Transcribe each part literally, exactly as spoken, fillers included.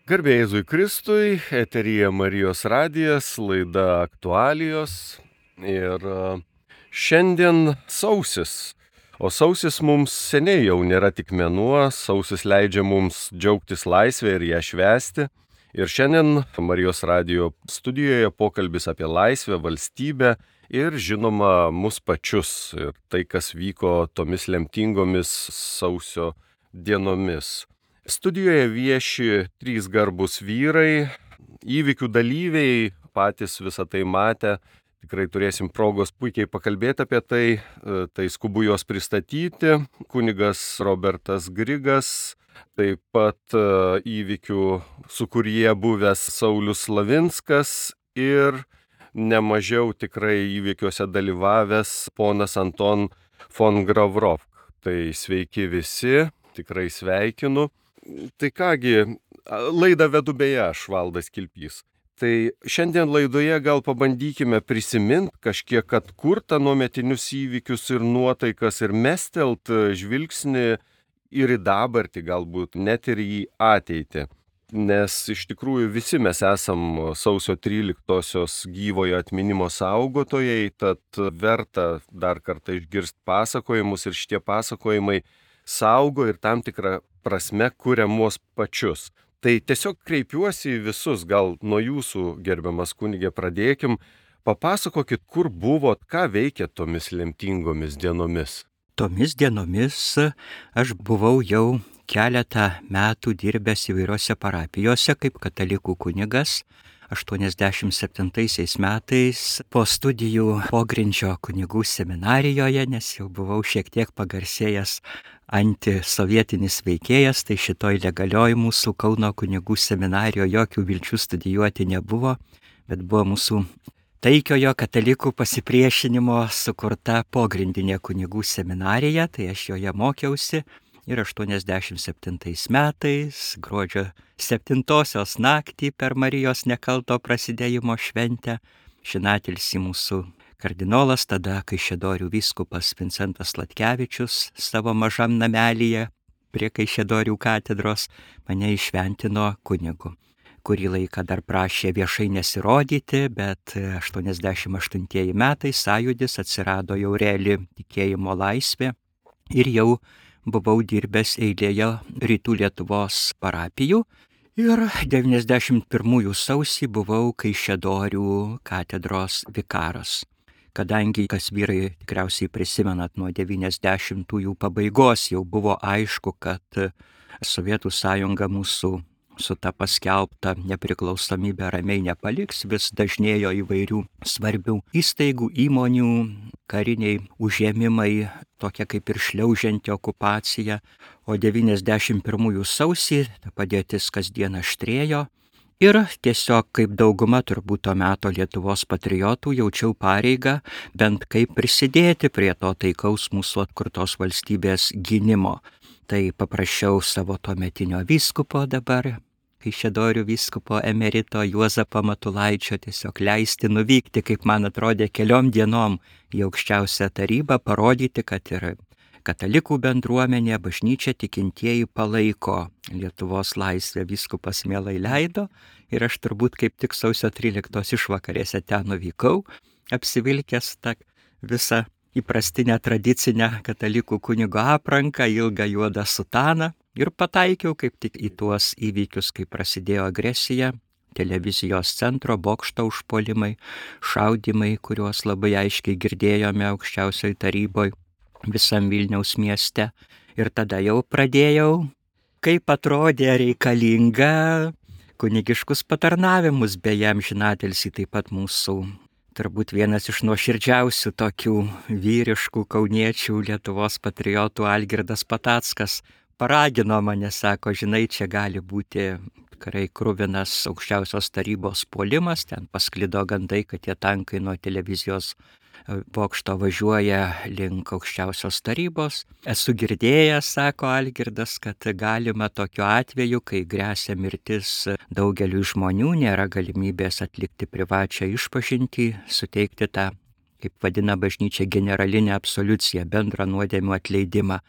Garbė Jėzui Kristui, eteryje Marijos radijas, laida aktualijos ir a, šiandien sausis. O sausis mums seniai jau nėra tik mėnuo, sausis leidžia mums džiaugtis laisvę ir ją švęsti. Ir šiandien Marijos radijo studijoje pokalbis apie laisvę, valstybę ir žinoma mus pačius ir tai, kas vyko tomis lemtingomis sausio dienomis. Studijoje vieši trys garbūs vyrai, įvykių dalyviai, patys visą tai matę, tikrai turėsim progos puikiai pakalbėti apie tai, tai skubu juos pristatyti, kunigas Robertas Grigas, taip pat įvykių sūkuryje buvęs Saulius Slavinskas ir nemažiau tikrai įvykiuose dalyvavęs ponas Anton von Gravrovk. Tai sveiki visi, tikrai sveikinu. Tai kągi, laidą vedu beje aš, Valdas Kilpys. Tai šiandien laidoje gal pabandykime prisiminti kažkiek atkurt anuometinius įvykius ir nuotaikas ir mestelt žvilgsnį ir į dabartį, galbūt net ir į ateitį. Nes iš tikrųjų visi mes esam sausio tryliktosios gyvojo atminimo saugotojai, tad verta dar kartą išgirsti pasakojimus ir šitie pasakojimai saugo ir tam tikrą prasme kuria mus pačius. Tai tiesiog kreipiuosi į visus, gal nuo jūsų, gerbiamas kunige, pradėkim. Papasakokit, kur buvot, ką veikėt tomis lemtingomis dienomis. Tomis dienomis aš buvau jau keletą metų dirbęs įvairiose parapijose kaip katalikų kunigas. aštuoniasdešimt septintaisiais metais po studijų pogrindžio kunigų seminarijoje, nes jau buvau šiek tiek pagarsėjęs antisovietinis veikėjas, tai šitoj legalioj mūsų Kauno kunigų seminarijoje jokių vilčių studijuoti nebuvo, bet buvo mūsų taikiojo katalikų pasipriešinimo sukurta pogrindinė kunigų seminarija, tai aš joje mokiausi. Ir aštuoniasdešimt septintais metais, gruodžio septintosios naktį per Marijos nekalto prasidėjimo šventę, šinatilsi mūsų kardinolas, tada Kaišiadorių vyskupas Vincentas Sladkevičius savo mažam namelyje prie Kaišiadorių katedros mane iššventino kunigu. Kurį laiką dar prašė viešai nesirodyti, bet aštuoniasdešimt aštuntieji metai sąjūdis atsirado jau reali tikėjimo laisvė ir jau buvau dirbęs eilėje Rytų Lietuvos parapijų ir devyniasdešimt pirmųjų sausį buvau Kaišiadorių katedros vikaras. Kadangi, kas vyrai tikriausiai prisimenat, nuo devyniasdešimtųjų pabaigos jau buvo aišku, kad Sovietų sąjunga mūsų su ta paskelbta nepriklausomybė ramiai nepaliks, vis dažnėjo įvairių svarbių įstaigų, įmonių, kariniai užėmimai, tokia kaip ir šliaužianti okupacija, o devyniasdešimt pirmųjų sausį ta padėtis kasdien aštrėjo ir tiesiog kaip dauguma turbūt to meto Lietuvos patriotų jaučiau pareigą bent kaip prisidėti prie to taikaus mūsų atkurtos valstybės gynimo. Tai paprašiau savo tuometinio vyskupo dabar, Kaišiadorių vyskupo emerito Juozapo Matulaičio tiesiog leisti nuvykti, kaip man atrodė, keliom dienom į aukščiausią tarybą, parodyti, kad ir katalikų bendruomenė, bažnyčia, tikintieji palaiko Lietuvos laisvę. Vyskupas mielai leido ir aš turbūt kaip tik sausio tryliktos išvakarėse ten nuvykau, apsivilkęs tą visą įprastinę tradicinę katalikų kunigo apranką, ilgą juodą sutaną ir pataikiau kaip tik į tuos įvykius, kai prasidėjo agresija, televizijos centro bokšto užpuolimai, šaudimai, kuriuos labai aiškiai girdėjome aukščiausioj taryboj visam Vilniaus mieste. Ir tada jau pradėjau, kaip atrodė reikalinga, kunigiškus patarnavimus, beje, amžinatilsį taip pat mūsų turbūt vienas iš nuoširdžiausių tokių vyriškų kauniečių Lietuvos patriotų Algirdas Patackas paragino mane, sako, žinai, čia gali būti tikrai kruvinas aukščiausios tarybos puolimas, ten pasklido gandai, kad tie tankai nuo televizijos bokšto važiuoja link aukščiausios tarybos. Esu girdėjęs, sako Algirdas, kad galima tokiu atveju, kai gresia mirtis daugeliu žmonių, nėra galimybės atlikti privačią išpažintį, suteikti tą, kaip vadina bažnyčia, generalinę absoliuciją, bendrą nuodėmių atleidimą.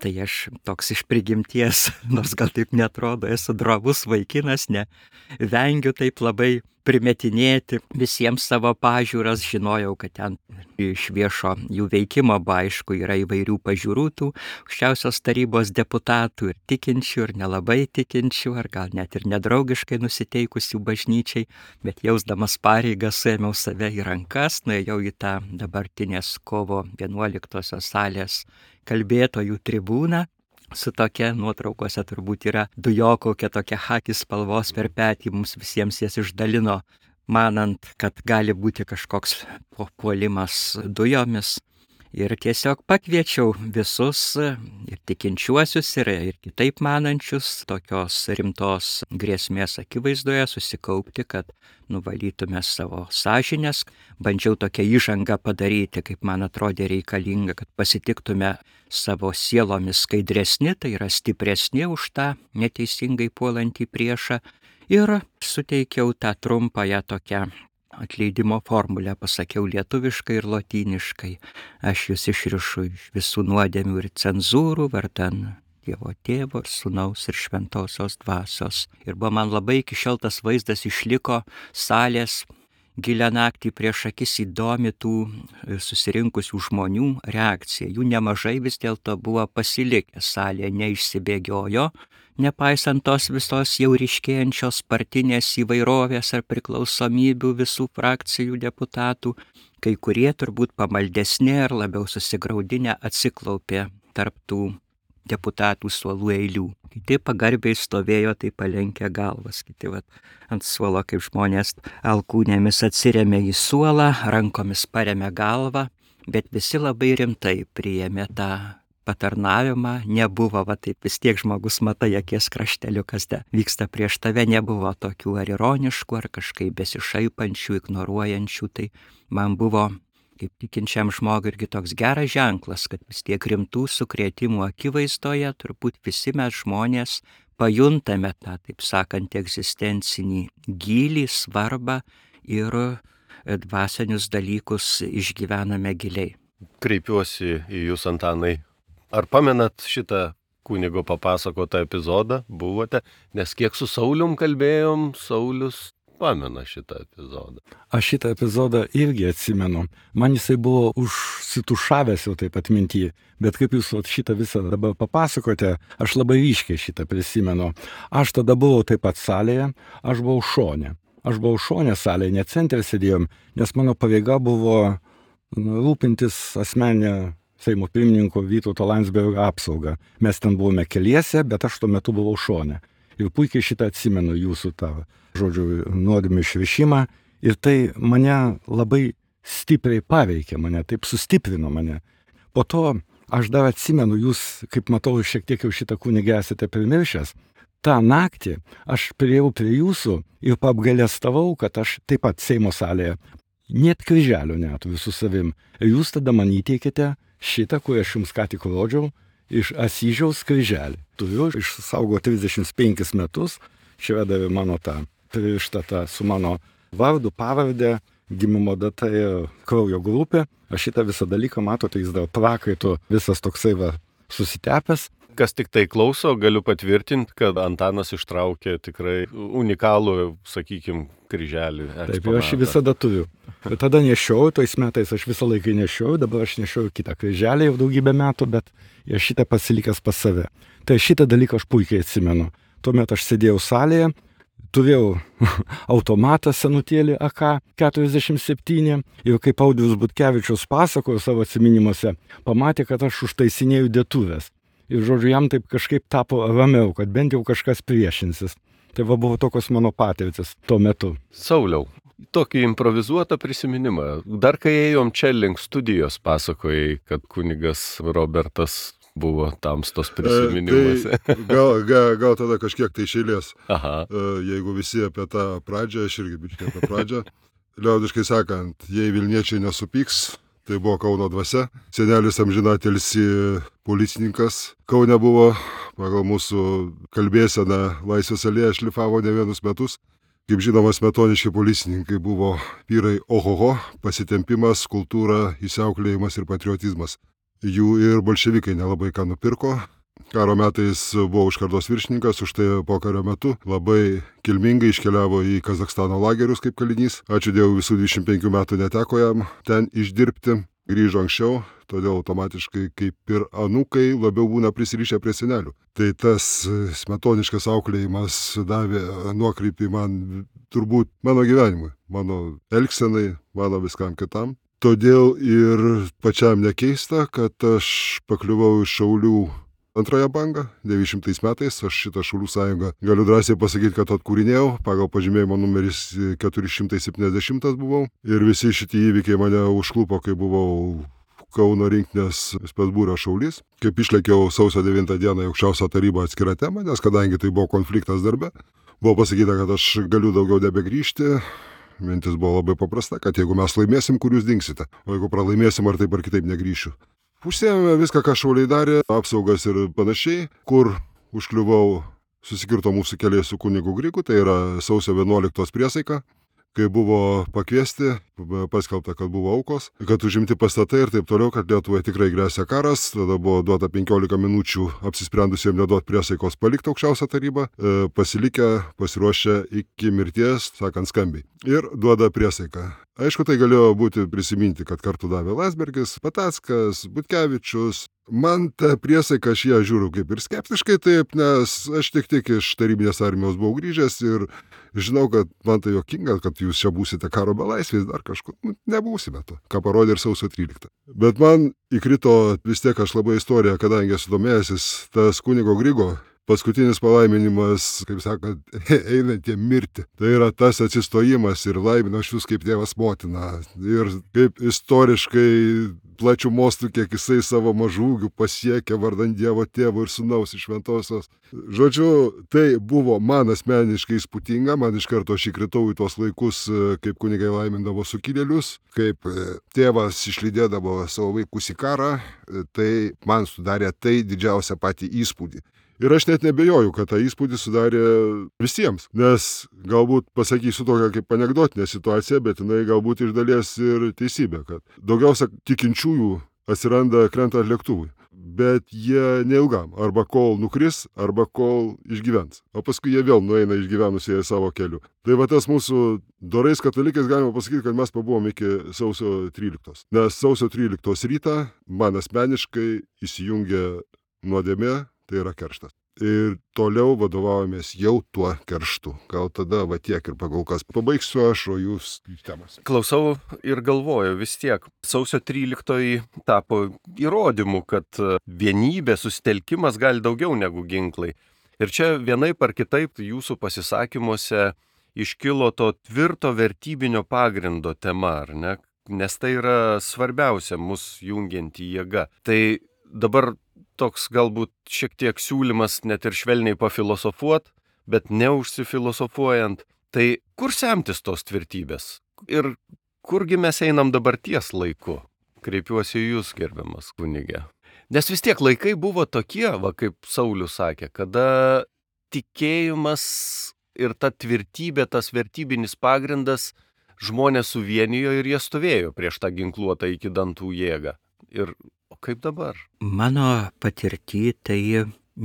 Tai aš toks iš prigimties, nors gal taip netrodo, esu drovus vaikinas, ne, vengiu taip labai primetinėti visiems savo pažiūras, žinojau, kad ten iš viešo jų veikimo, aišku, yra įvairių pažiūrų tų aukščiausios tarybos deputatų ir tikinčių, ir nelabai tikinčių, ar gal net ir nedraugiškai nusiteikusių bažnyčiai, bet jausdamas pareigą suėmiau save į rankas, nuėjau į tą dabartinės kovo vienuoliktosios salės kalbėtojų tribūną. Su tokia nuotraukose turbūt yra dujokaukė, tokia chaki spalvos per petį, mums visiems jas išdalino, manant, kad gali būti kažkoks puolimas dujomis. Ir tiesiog pakviečiau visus ir tikinčiuosius, ir, ir kitaip manančius tokios rimtos grėsmės akivaizdoje susikaupti, kad nuvalytume savo sąžinės. Bandžiau tokią įžangą padaryti, kaip man atrodė reikalinga, kad pasitiktume savo sielomis skaidresni, tai yra stipresni už tą neteisingai puolantį priešą. Ir suteikiau tą trumpąją tokią atleidimo formulę, pasakiau lietuviškai ir lotyniškai. Aš jūs išrišu iš visų nuodėmių ir cenzūrų, vardan Dievo Tėvo ir Sūnaus ir Šventosios Dvasios. Ir buvo man labai iki šiol tas vaizdas išliko salės gilią naktį prieš akis, įdomi tų susirinkusių žmonių reakcija. Jų nemažai vis dėlto buvo pasilikę, salė neišsibėgiojo, nepaisant tos visos jau ryškėjančios partinės įvairovės ar priklausomybių visų frakcijų deputatų. Kai kurie turbūt pamaldesni ar labiau susigraudinę atsiklaupė tarp tų deputatų suolų eilių. Kiti pagarbiai stovėjo tai palenkę galvas, kiti vat, ant suolo kaip žmonės alkūnėmis atsirėmė į suolą, rankomis parėmė galvą, bet visi labai rimtai priėmė tą patarnavimą. Nebuvo, va taip vis tiek žmogus matai akies krašteliu, kas te vyksta prieš tave, nebuvo tokių ar ironiškų, ar kažkaip besišaipančių, ignoruojančių. Tai man buvo kaip tikinčiam žmogui irgi toks geras ženklas, kad vis tiek rimtų sukrėtimų akivaizdoje turbūt visi mes žmonės pajuntame tą, taip sakant, egzistencinį gylį, svarbą ir dvasinius dalykus išgyvename giliai. Kreipiuosi į jūs, Antanai. Ar pamenat šitą kunigo papasakotą epizodą? Buvote? Nes kiek su Saulium kalbėjom, Saulius pamena šitą epizodą. Aš šitą epizodą irgi atsimenu. Man jisai buvo užsitušavęs jau taip atminty, bet kaip jūs šitą visą dabar papasakote, aš labai ryškiai šitą prisimenu. Aš tada buvau taip pat salėje, aš buvau šone. Aš buvau šone salėje, ne centre sėdėjom, nes mano pareiga buvo rūpintis asmeninę Seimo pirmininko Vytauto Landsbergio apsaugą. Mes ten buvome keliese, bet aš tuo metu buvau šone. Ir puikiai šitą atsimenu jūsų tą, žodžiu, nuodėmių išrišimą. Ir tai mane labai stipriai paveikė, mane taip sustiprino mane. Po to aš dar atsimenu, jūs, kaip matau, šiek tiek jau šitą kunigą esate primiršęs. tą naktį aš priėjau prie jūsų ir paapgailestavau, kad aš taip pat Seimo salėje net kryželio neturiu su savim. Ir jūs tada man įteikėte šitą, kurį aš jums ką tik rodžiau, iš Asyžiaus kryželį. Turiu išsaugo trisdešimt penkis metus, čia davė mano tą prištatą su mano vardu, pavardė, gimimo data ir kraujo grupė. Aš šitą visą dalyką, matote, jis dar prakaitų visas toksai va susitepęs. Kas tik tai klauso, galiu patvirtinti, kad Antanas ištraukė tikrai unikalų, sakykime, kryželį. Taip, aš jį visada turiu. Bet tada nešioju, tais metais aš visą laiką nešioju, dabar aš nešioju kitą kryželį jau daugybę metų, bet aš šitą pasilikęs pas save. Tai šitą dalyką aš puikiai atsimenu. Tuomet aš sėdėjau salėje, turėjau automatą senutėlį A K keturiasdešimt septyni ir kaip Audrius Butkevičius pasakojo savo atsiminimuose, pamatė, kad aš užtaisinėjau dėtuvės. Ir žodžiu, jam taip kažkaip tapo ramiau, kad bent jau kažkas priešinsis. Tai va buvo tokios mano patirtis tuo metu. Sauliau, tokį improvizuotą prisiminimą. Dar kai ėjom čia link studijos, pasakojai, kad kunigas Robertas buvo tamstos prisiminimuose. E, tai gal, gal, gal tada kažkiek tai iš eilės. Aha. E, jeigu visi apie tą pradžią, aš irgi biškai apie pradžią. Liaudiškai sakant, jei Vilniečiai nesupyks, tai buvo Kauno dvasia. Senelis amžinatilsį policininkas Kaune buvo, pagal mūsų kalbėseną Laisvės alėją šlifavo ne vienus metus. Kaip žinoma, smetoniški policininkai buvo vyrai ohoho, pasitempimas, kultūra, įsiauklėjimas ir patriotizmas. jų ir bolševikai nelabai ką nupirko. Karo metais buvo užkardos viršininkas, už tai pokario metu labai kilmingai iškeliavo į Kazachstano lagerius kaip kalinys. Ačiū Dievui, visų dvidešimt penkių metų neteko jam ten išdirbti. Grįžo anksčiau, todėl automatiškai kaip ir anūkai labiau būna prisirišę prie senelių. Tai tas smetoniškas auklėjimas davė nuokrypį man turbūt mano gyvenimui, mano elgsenai, mano viskam kitam. Todėl ir pačiam nekeista, kad aš pakliuvau iš Šaulių antrąją bangą, devyniasdešimtais metais, aš šitą Šaulių sąjungą galiu drąsiai pasakyti, kad atkūrinėjau, pagal pažymėjimo numeris keturi šimtai septyniasdešimt buvau ir visi šitie įvykiai mane užklupo, kai buvau Kauno rinktinės specbūrio šaulys. Kaip išlėkiau sausio devintą dieną į aukščiausią tarybą atskirą temą, nes kadangi tai buvo konfliktas darbe, buvo pasakyta, kad aš galiu daugiau nebegrįžti. Mintis buvo labai paprasta, kad jeigu mes laimėsim, kur jūs dingsite, o jeigu pralaimėsim, ar taip ar kitaip negrįšiu. Užsiėmėme viską, ką šauliai darė, apsaugas ir panašiai, kur užkliuvau, susikirto mūsų keliai su kunigu Grigu, tai yra sausio vienuoliktos priesaika, kai buvo pakviesti, paskelbta, kad buvo aukos, kad užimti pastatai ir taip toliau, kad Lietuvai tikrai grėsia karas. Tada buvo duota penkiolika minučių apsisprendusiems neduoti priesaikos palikti aukščiausią tarybą, pasilikę, pasiruošę iki mirties, sakant skambiai. Ir duoda priesaiką. Aišku, tai galėjo būti prisiminti, kad kartu davė Landsbergis, Patackas, Butkevičius. Man ta priesaika, aš ją žiūriu kaip ir skeptiškai taip, nes aš tik tik iš tarybinės armijos buvau grįžęs ir žinau, kad man tai juokinga, kad jūs čia būsite karo belaisviais, dar kažkur, nu, nebūsime to, ką parodė ir sausio tryliktą. Bet man įkrito vis tiek aš labai istoriją, kadangi esu domėjęsis, tas kunigo Grigo paskutinis palaiminimas, kaip sakant, einantiem mirti. Tai yra tas atsistojimas ir laimino aš jūs kaip tėvas motina. Ir kaip istoriškai plačių mostų, kiek jisai savo mažūgių pasiekė vardant Dievo Tėvo ir Sūnaus iš Šventosios. Žodžiu, tai buvo man asmeniškai įspūdinga, man iš karto aš įkritau į tuos laikus, kaip kunigai laimindavo sukilėlius, kaip tėvas išlydėdavo savo vaikus į karą, tai man sudarė tai didžiausią patį įspūdį. Ir aš net nebejoju, kad tą įspūdį sudarė visiems, nes galbūt pasakysiu tokią kaip anekdotinę situaciją, bet jinai galbūt iš dalies ir teisybė, kad daugiausia tikinčiųjų atsiranda krentant lėktuvui, bet jie neilgam, arba kol nukris, arba kol išgyvens, o paskui jie vėl nueina išgyvenusieji savo keliu. Tai va tas mūsų dorais katalikais galima pasakyti, kad mes pabuvom iki sausio tryliktos, nes sausio tryliktos rytą man asmeniškai įsijungė nuodėmė, tai yra kerštas. Ir toliau vadovaujamės jau tuo kerštu. Gal tada va tiek ir pagal kas pabaigsiu aš, o jūs temas. Klausau ir galvoju, vis tiek sausio tryliktoji tapo įrodymu, kad vienybė, susitelkimas gali daugiau negu ginklai. Ir čia vienaip ar kitaip jūsų pasisakymuose iškilo to tvirto vertybinio pagrindo tema, ar ne? Nes tai yra svarbiausia mus jungianti jėga. Tai dabar toks galbūt šiek tiek siūlymas net ir švelniai pafilosofuot, bet neužsifilosofuojant. Tai kur semtis tos tvirtybės? Ir kurgi mes einam dabarties laiku? Kreipiuosi į jūs, gerbiamas kunige. Nes vis tiek laikai buvo tokie, va, kaip Saulius sakė, kada tikėjimas ir ta tvirtybė, tas vertybinis pagrindas žmonės suvienijo ir jie stovėjo prieš tą ginkluotą iki dantų jėgą. Ir kaip dabar? Mano patirtį tai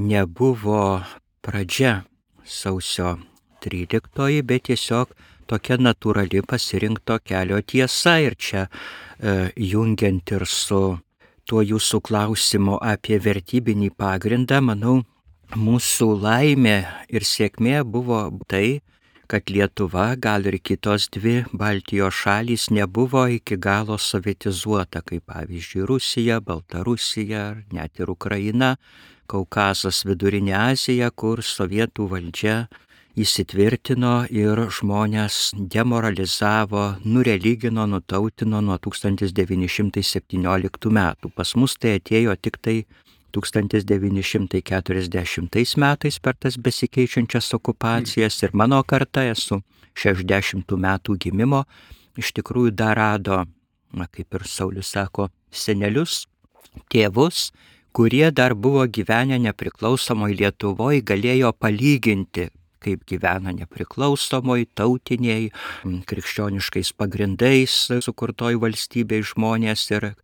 nebuvo pradžia sausio tryliktoji, bet tiesiog tokia natūrali pasirinkto kelio tiesa. Ir čia e, jungiant ir su tuo jūsų klausimu apie vertybinį pagrindą, manau, mūsų laimė ir sėkmė buvo tai, kad Lietuva, gal ir kitos dvi Baltijos šalys nebuvo iki galo sovietizuota, kaip pavyzdžiui Rusija, Baltarusija, net ir Ukraina, Kaukazas, Vidurinė Azija, kur sovietų valdžia įsitvirtino ir žmonės demoralizavo, nureligino, nutautino nuo tūkstantis devyni šimtai septynioliktų metų. Pas mus tai atėjo tik tai tūkstantis devyni šimtai keturiasdešimtais metais per tas besikeičiančias okupacijas ir mano karta, esu šešiasdešimtų metų gimimo, iš tikrųjų dar rado, na, kaip ir Saulius sako, senelius, tėvus, kurie dar buvo gyvenę nepriklausomoj Lietuvoje, galėjo palyginti, kaip gyvena nepriklausomoj, tautiniai, krikščioniškais pagrindais sukurtoj valstybei žmonės ir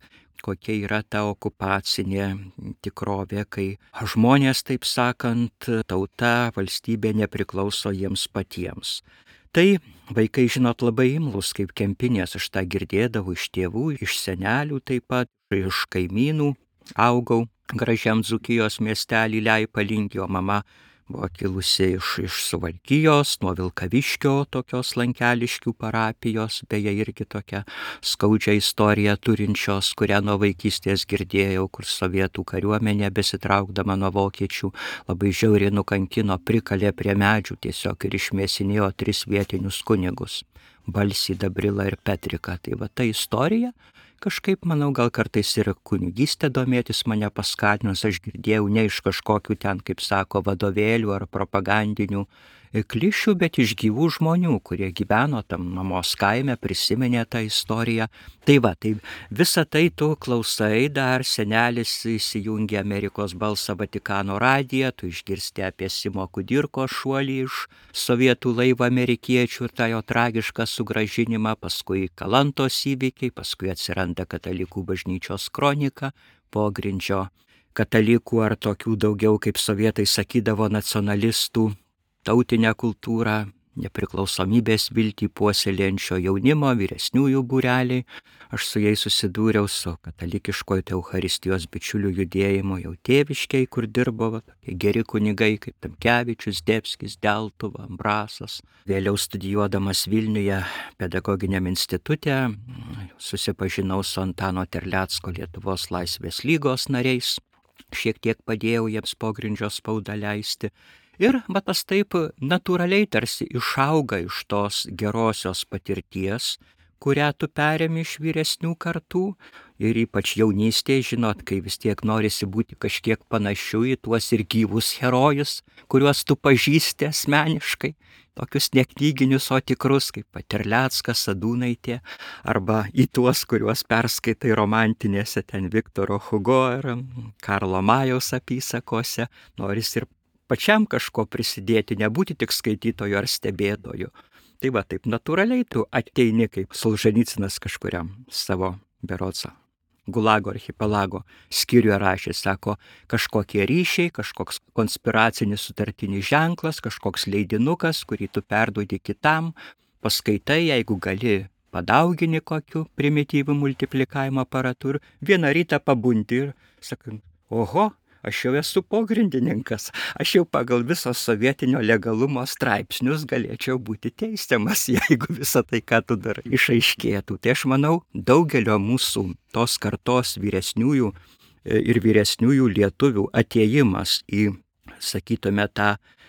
kokia yra ta okupacinė tikrovė, kai žmonės, taip sakant, tauta, valstybė nepriklauso jiems patiems. Tai vaikai, žinot, labai imlus kaip kempinės, aš tą girdėdavau iš tėvų, iš senelių taip pat, iš kaimynų. Augau gražiam Dzūkijos miestelį Leipalingį, o mama buvo kilusi iš, iš Suvalkijos, nuo Vilkaviškio, tokios Lankeliškių parapijos, beje irgi tokia skaudžią istoriją turinčios, kurią nuo vaikystės girdėjau, kur sovietų kariuomenė besitraukdama nuo vokiečių labai žiauriai nukankino, prikalė prie medžių tiesiog ir išmėsinėjo tris vietinius kunigus - Balsį, Dabrilą ir Petriką. Tai va ta istorija. Kažkaip, manau, gal kartais ir kunigystė domėtis mane paskatinus, aš girdėjau ne iš kažkokių ten, kaip sako, vadovėlių ar propagandinių klišių, bet iš gyvų žmonių, kurie gyveno tam mamos kaime, prisiminė tą istoriją. Tai va, tai visą tai tu klausai, dar senelis įsijungia Amerikos balsą Vatikano radiją, tu išgirsti apie Simo Kudirko šuolį iš sovietų laivo amerikiečių ir tą jo tragišką sugrąžinimą, paskui Kalantos įvykiai, paskui atsiranda Katalikų bažnyčios kronika, pogrindžio katalikų ar tokių daugiau, kaip sovietai sakydavo, nacionalistų, tautinę kultūrą, nepriklausomybės viltį puoselėjančio jaunimo, vyresniųjų būreliai. Aš su jais susidūriau su katalikiškojo Eucharistijos bičiulių judėjimu jau Tėviškėj, kur dirbo va, tokie geri kunigai kaip Tamkevičius, Debskis, Deltuva, Ambrasas. Vėliau studijuodamas Vilniuje pedagoginiam institute susipažinau su Antano Terlecko Lietuvos Laisvės lygos nariais. Šiek tiek padėjau jiems pogrindžio spaudą leisti. Ir va tas taip natūraliai tarsi išauga iš tos gerosios patirties, kurią tu perėmi iš vyresnių kartų. Ir ypač jaunystėje, žinot, kai vis tiek norisi būti kažkiek panašių į tuos ir gyvus herojus, kuriuos tu pažįsti asmeniškai. Tokius neknyginius, o tikrus, kaip Terleckas, Sadūnaitė, arba į tuos, kuriuos perskaitai romantinėse ten Viktoro Hugo ar Karlo Majaus apysakose. Noris ir pačiam kažko prisidėti, nebūti tik skaitytoju ar stebėtoju. Tai va, taip natūraliai tu ateini kaip Solženicynas kažkuriam savo berodsą Gulago archipelago skyriuje rašė, sako, kažkokie ryšiai, kažkoks konspiracinis sutartinis ženklas, kažkoks leidinukas, kurį tu perduodi kitam, paskaitai, jeigu gali, padaugini kokiu primityviu multiplikavimo aparatu ir vieną rytą pabundi ir sakai, oho, aš jau esu pogrindininkas, aš jau pagal viso sovietinio legalumo straipsnius galėčiau būti teisiamas, jeigu visą tai, ką tu darai, išaiškėtų. Tai aš manau, daugelio mūsų tos kartos vyresniųjų ir vyresniųjų lietuvių atėjimas į, sakytume, tą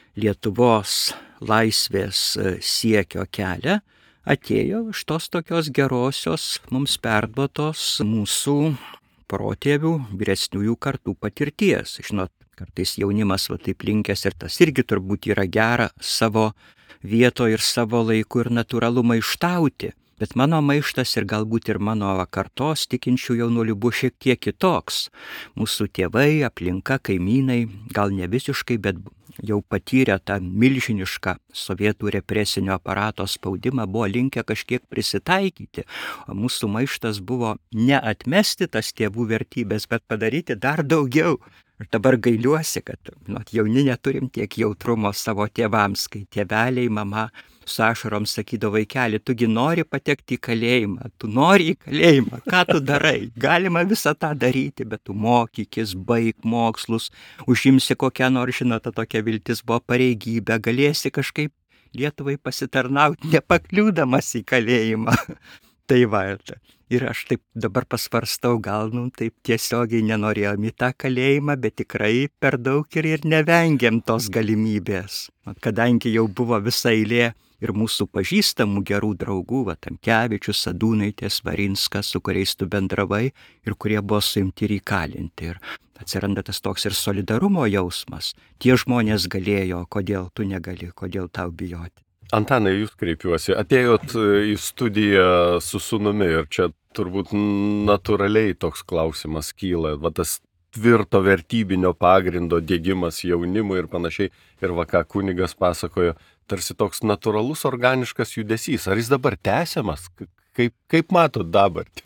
Lietuvos laisvės siekio kelią atėjo iš tos tokios gerosios mums perduotos mūsų protėvių vyresniųjų kartų patirties. Žinot, kartais jaunimas va taip linkęs ir tas irgi turbūt yra gera savo vietoje ir savo laiku ir natūralu maištauti. Bet mano maištas ir galbūt ir mano kartos tikinčių jaunuolių buvo šiek tiek kitoks. Mūsų tėvai, aplinka, kaimynai, gal ne visiškai, bet jau patyrę tą milžinišką sovietų represinio aparato spaudimą, buvo linkę kažkiek prisitaikyti. O mūsų maištas buvo ne atmesti tas tėvų vertybės, bet padaryti dar daugiau. Ir dabar gailiuosi, kad not, jauni neturim tiek jautrumo savo tėvams, kai tėveliai, mama su ašarom sakydavo, vaikeli, tugi nori patekti į kalėjimą, tu nori į kalėjimą, ką tu darai? Galima visą tą daryti, bet tu mokykis, baig mokslus, užimsi kokią nors, žinot, tokia viltis buvo pareigybė, galėsi kažkaip Lietuvai pasitarnauti, nepakliūdamas į kalėjimą. Tai va, ir aš taip dabar pasvarstau, gal, nu, taip tiesiogiai nenorėjom į tą kalėjimą, bet tikrai per daug ir, ir nevengiam tos galimybės. Kadangi jau buvo visa eilė ir mūsų pažįstamų gerų draugų, va, Tamkevičius, Sadūnaitės, Varinskas, su kuriais tu bendravai ir kurie buvo suimti ir įkalinti. Ir atsiranda tas toks ir solidarumo jausmas. Tie žmonės galėjo, kodėl tu negali, kodėl tau bijoti. Antanai, jūs kreipiuosi. Atėjot į studiją su sūnumi ir čia turbūt natūraliai toks klausimas kyla. Va tas tvirto vertybinio pagrindo diegimas jaunimui ir panašiai. Ir va ką kunigas pasakojo, tarsi toks natūralus organiškas judesys. Ar jis dabar tęsiamas? Kaip, kaip matot dabartį?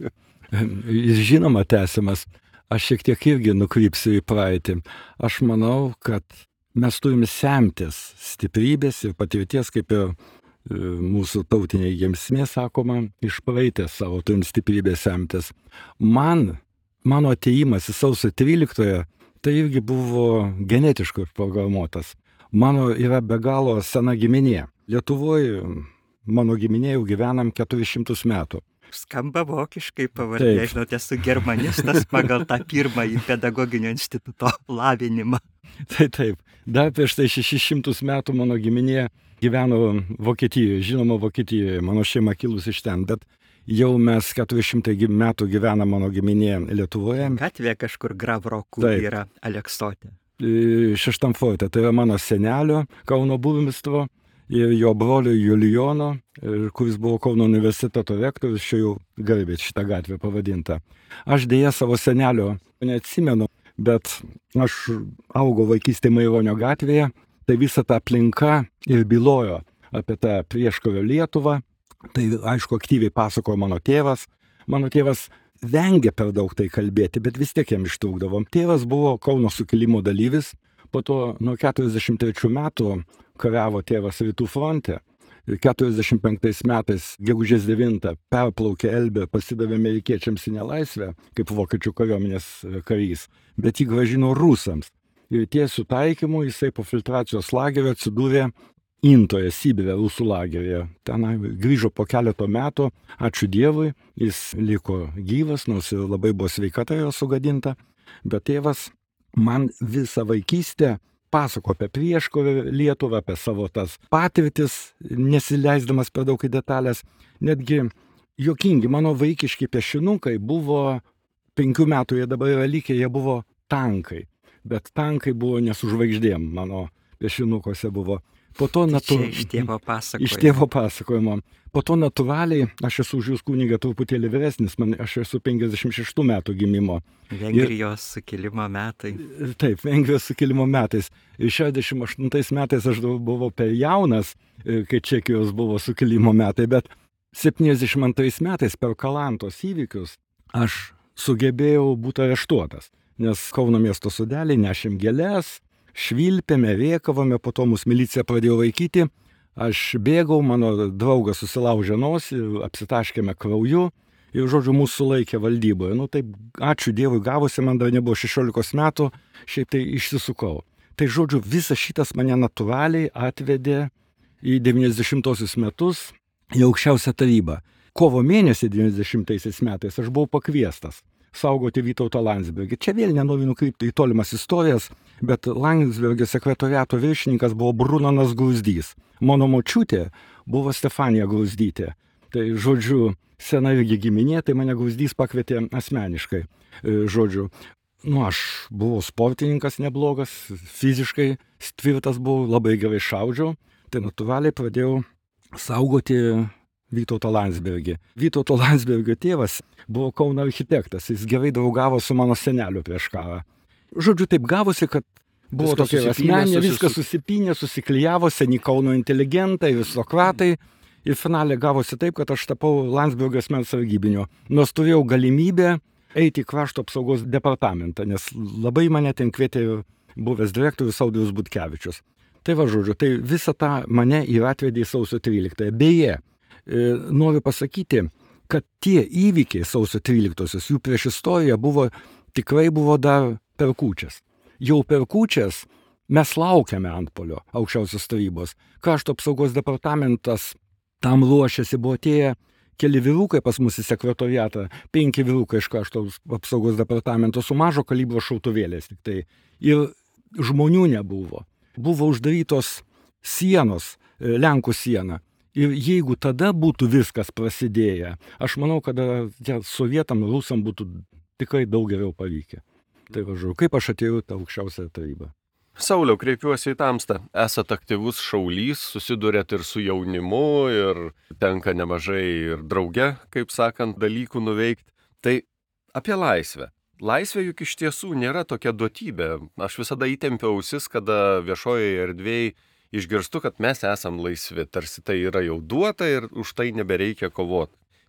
Jis žinoma tęsiamas. Aš šiek tiek irgi nukrypsiu į praeitį. Aš manau, kad mes turime semtis stiprybės ir patirties, kaip ir mūsų tautiniai giesmė sakoma, iš praeitės savo turim stiprybės semtis. Man, mano atėjimas į sausio tryliktąją, tai irgi buvo genetiškai programuotas. Mano yra be galo sena giminė. Lietuvoje mano giminė jau gyvenam keturis šimtus metų. Skamba vokiškai pavardė, žinote, esu germanistas pagal tą pirmąjį pedagoginio instituto lavinimą. Tai taip, dar prieš tai šešis šimtus metų mano giminė gyveno Vokietijoje, žinoma Vokietijoje, mano šeima kilus iš ten, bet jau mes keturi šimtai metų gyvena mano giminė Lietuvoje. Gatvė kažkur Gravrokų yra Aleksotė. Šeštam forte, tai yra mano senelio Kauno burmistro ir jo brolio Julijono, kuris buvo Kauno universiteto rektorius, čia jau garbė šitą gatvę pavadinta. Aš dėja savo senelio neatsimenu, bet aš augau vaikystėje Maironio gatvėje, tai visa ta aplinka ir bylojo apie tą prieškario Lietuvą. Tai aišku, aktyviai pasakojo mano tėvas. Mano tėvas vengė per daug tai kalbėti, bet vis tiek jam ištrūkdavom. Tėvas buvo Kauno sukilimo dalyvis, po to nuo keturiasdešimt trečių metų kariavo tėvas Rytų fronte. Ir keturiasdešimt penktais metais, gegužės devintą, perplaukė Elbę, pasidavė amerikiečiams į nelaisvę, kaip vokiečių kariuomenės karys, bet jį grąžino rusams. Ir tiesiu taikymu jisai po filtracijos lagerio atsidūrė Intoje, Sibire, rusų lageryje. Ten grįžo po keleto metų, ačiū Dievui, jis liko gyvas, nors ir labai buvo sveikata jo sugadinta, bet tėvas man visą vaikystę pasako apie prieškarį Lietuvą, apie savo tas patirtis, nesileisdamas per daug į detalės. Netgi juokingi mano vaikiški piešinukai buvo, penkių metų jie dabar yra likę, jie buvo tankai. Bet tankai buvo ne su žvaigždėm, mano piešinukuose buvo. Po to natu... iš tėvo pasakojimo. Iš tėvo pasakojimo. Po to natūraliai, aš esu už jūs kunigą truputėlį vyresnis, man, aš esu penkiasdešimt šeštų metų gimimo. Vengrijos ir... sukilimo metai. Taip, Vengrijos sukilimo metais. Ir šešiasdešimt aštuntais metais aš buvau per jaunas, kai Čekijos buvo sukilimo metai, bet septyniasdešimt antrais metais per Kalantos įvykius aš sugebėjau būti areštuotas, nes Kauno miesto sodeliai nešėm gėles, švilpėme, rėkavome, po to mūsų milicija pradėjo vaikyti, aš bėgau, mano draugas susilaužė nosį, apsitaškėme krauju ir, žodžiu, mūsų sulaikė valdyboje. Nu, taip, ačiū Dievui, gavosi, man dar nebuvo šešiolikos metų, šiaip tai išsisukau. Tai, žodžiu, visas šitas mane natūraliai atvedė į devyniasdešimtuosius metus į aukščiausią tarybą. Kovo mėnesį devyniasdešimtaisiais metais aš buvau pakviestas saugoti Vytautą Landsbergį. Čia vėl nenoriu nukrypti į tolimas istorijas, bet Landsbergio sekretoriato viršininkas buvo Brunonas Gruzdys. Mano močiutė buvo Stefanija Gruzdytė. Tai, žodžiu, sena irgi giminė, tai mane Gruzdys pakvietė asmeniškai. Žodžiu, nu, aš buvau sportininkas neblogas, fiziškai tvirtas buvau, labai gerai šaudžiau, tai natūraliai pradėjau saugoti Vytautą Landsbergį. Vytauto Landsbergio tėvas buvo Kauno architektas, jis gerai draugavo su mano seneliu prieš karą. Žodžiu, taip gavosi, kad buvo viskas tokia asmenė, susisu... viskas susipynė, susiklijavo, seni Kauno inteligentai, aristokratai. Ir finalė gavosi taip, kad aš tapau Landsbergio asmens sargybiniu. Nors turėjau galimybę eiti į krašto apsaugos departamentą, nes labai mane ten kvietė buvęs direktorius Audrius Butkevičius. Tai va, žodžiu, tai visą tą mane ir atvedė į sausio tryliktąją. Beje, noriu pasakyti, kad tie įvykiai sausio tryliktosios, jų prieš istoriją buvo, tikrai buvo dar per kūčias. Jau per kūčias mes laukiame antpolio aukščiausios tarybos. Krašto apsaugos departamentas tam ruošiasi, buvo tie keli vyrukai pas mus į sekretoriatą, penki vyrukai iš krašto apsaugos departamento su mažo kalibro šautuvėlės tik tai. Ir žmonių nebuvo. Buvo uždarytos sienos, Lenkų siena. Ir jeigu tada būtų viskas prasidėję, aš manau, kad ja, sovietam, rusam būtų tikrai daug geriau pavykę. Tai važiuoju, kaip aš atėjau tą aukščiausią tarybą. Sauliau, kreipiuosi į Tamstą. Esat aktyvus šaulys, susidurėt ir su jaunimu, ir tenka nemažai ir drauge, kaip sakant, dalykų nuveikti. Tai apie laisvę. Laisvė juk iš tiesų nėra tokia duotybė. Aš visada įtempiau ausis, kada viešojoje erdvėje išgirstu, kad mes esam laisvi, tarsi tai yra jau duota ir už tai nebereikia kovoti.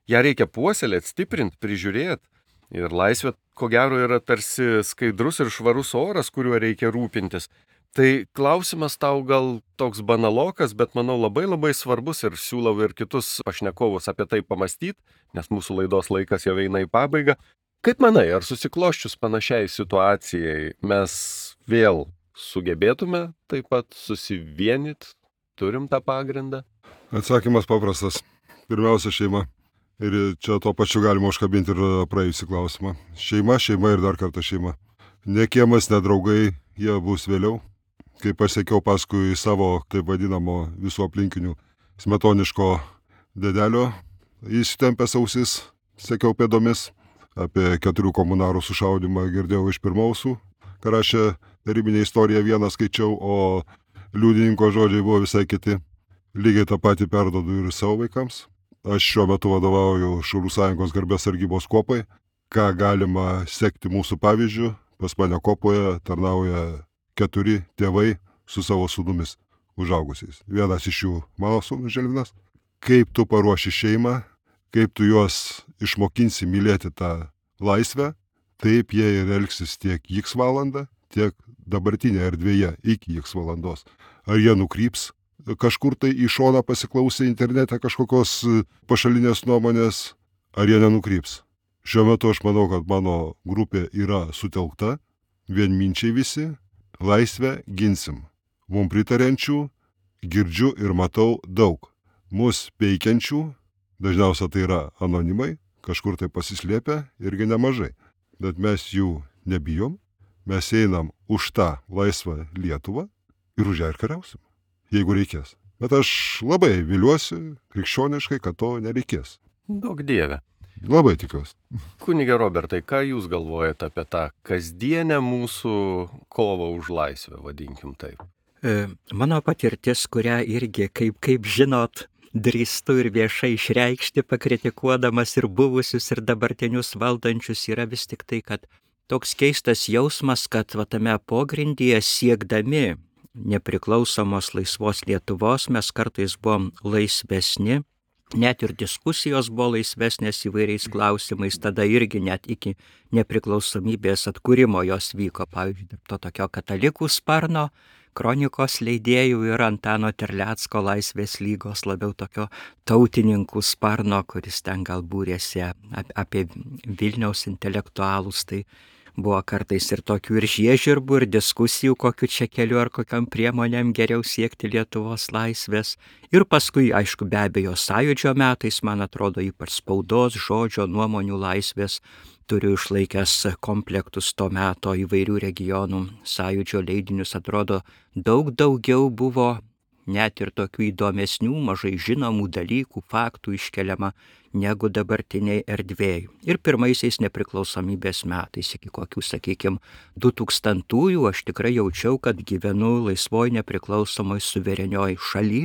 ją reikia puoselėti, stiprinti, prižiūrėti. Ir laisvė, ko gero, yra tarsi skaidrus ir švarus oras, kuriuo reikia rūpintis. Tai klausimas tau gal toks banalokas, bet manau labai labai svarbus ir siūlau ir kitus pašnekovus apie tai pamastyti, nes mūsų laidos laikas jau eina į pabaigą. Kaip manai, ar susikloščius panašiai situacijai mes vėl sugebėtume taip pat susivienyti, turim tą pagrindą? Atsakymas paprastas. Pirmiausia, šeima. Ir čia tuo pačiu galima užkabinti ir praėjusį klausimą. Šeima, šeima ir dar kartą šeima. Ne kiemas, ne draugai, jie bus vėliau. Kaip aš sekiau paskui savo, taip vadinamo, visų aplinkinių smetoniško dėdelio, įsitempęs ausis, sekiau pėdomis. Apie keturių komunarų sušaudymą girdėjau iš pirmausių. Ką rašė tarybinė istorija, vieną skaičiau, o liudininko žodžiai buvo visai kiti. Lygiai tą patį perdodu ir savo vaikams. Aš šiuo metu vadovauju Šaulių sąjungos garbės sargybos kuopai. Ką galima sekti mūsų pavyzdžių, pas mane kuopoje tarnauja keturi tėvai su savo sūnumis užaugusiais. Vienas iš jų mano sūnus Želvinas. Kaip tu paruoši šeimą, kaip tu juos išmokinsi mylėti tą laisvę, taip jie ir elgsis tiek X valandą, tiek dabartinėje erdvėje iki X valandos. Ar jie nukryps kažkur tai į šoną pasiklausę internete kažkokios pašalinės nuomonės, ar jie nenukryps. Šiuo metu aš manau, kad mano grupė yra sutelkta, vienminčiai visi, laisvę ginsim. Mums pritariančių girdžiu ir matau daug. Mus peikiančių, dažniausia tai yra anonimai, kažkur tai pasislėpę irgi nemažai. Bet mes jų nebijom, mes einam už tą laisvą Lietuvą ir už ją ir kariausim, jeigu reikės. Bet aš labai viliuosi krikščioniškai, kad to nereikės. Daug dieve. Labai tikiuosi. Kunige Robertai, ką jūs galvojate apie tą kasdienę mūsų kovą už laisvę, vadinkim taip? E, mano patirtis, kurią irgi, kaip, kaip žinot, drįstu ir viešai išreikšti, pakritikuodamas ir buvusius, ir dabartinius valdančius, yra vis tik tai, kad toks keistas jausmas, kad va tame pogrindyje siekdami nepriklausomos laisvos Lietuvos mes kartais buvom laisvesni, net ir diskusijos buvo laisvesnės įvairiais klausimais, tada irgi net iki nepriklausomybės atkūrimo jos vyko, pavyzdžiui, to tokio katalikų sparno, kronikos leidėjų ir Antano Terlecko Laisvės lygos, labiau tokio tautininkų sparno, kuris ten gal būrėsi apie Vilniaus intelektualus, tai buvo kartais ir tokių ir žiežirbų, ir diskusijų, kokiu čia keliu ar kokiam priemonėm geriau siekti Lietuvos laisvės. Ir paskui, aišku, be abejo, sąjūdžio metais, man atrodo, ypač spaudos, žodžio, nuomonių laisvės, turiu išlaikęs komplektus to meto įvairių regionų sąjūdžio leidinius, atrodo, daug daugiau buvo net ir tokių įdomesnių, mažai žinomų dalykų, faktų iškeliama negu dabartiniai erdvėjai. Ir pirmaisiais nepriklausomybės metais, iki kokių, sakykime, du tūkstantųjų, aš tikrai jaučiau, kad gyvenu laisvoj nepriklausomoj suverenioj šaly,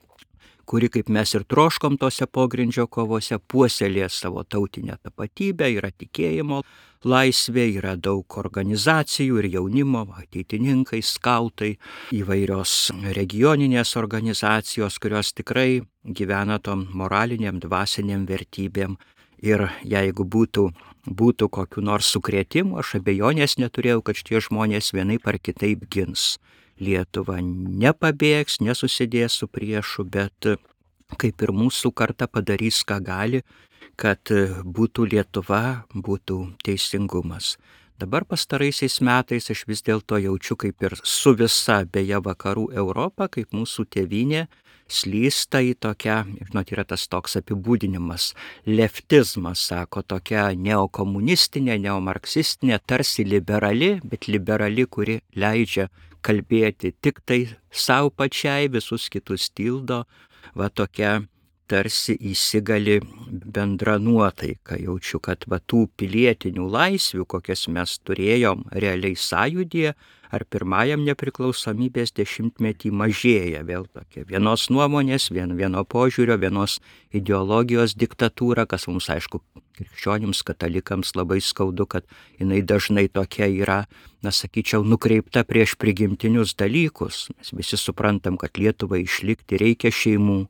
kuri, kaip mes ir troškom tose pogrindžio kovose, puoselė savo tautinę tapatybę, yra tikėjimo laisvė, yra daug organizacijų ir jaunimo, ateitininkai, skautai, įvairios regioninės organizacijos, kurios tikrai gyvena tom moraliniam, dvasiniam vertybėm. Ir jeigu būtų, būtų kokiu nors sukrėtimu, aš abejonės neturėjau, kad šitie žmonės vienaip ar kitaip gins Lietuvą, nepabėgs, nesusidės su priešu, bet kaip ir mūsų karta padarys, ką gali, kad būtų Lietuva, būtų teisingumas. Dabar pastaraisiais metais aš vis dėlto jaučiu, kaip ir su visa beje vakarų Europa, kaip mūsų tėvynė slysta į tokią, žinot, yra tas toks apibūdinimas, leftizmas, sako, tokia neokomunistinė, neomarksistinė, tarsi liberali, bet liberali, kuri leidžia kalbėti tik tai savo pačiai, visus kitus tildo, va tokia tarsi įsigali bendra nuotaika. Jaučiu, kad va tų pilietinių laisvių, kokias mes turėjom realiai sąjūdyje, ar pirmajam nepriklausomybės dešimtmetį mažėja. Vėl tokia vienos nuomonės, vien, vieno požiūrio, vienos ideologijos diktatūra, kas mums, aišku, krikščionims, katalikams labai skaudu, kad jinai dažnai tokia yra, na, sakyčiau, nukreipta prieš prigimtinius dalykus. Mes visi suprantam, kad Lietuvai išlikti reikia šeimų,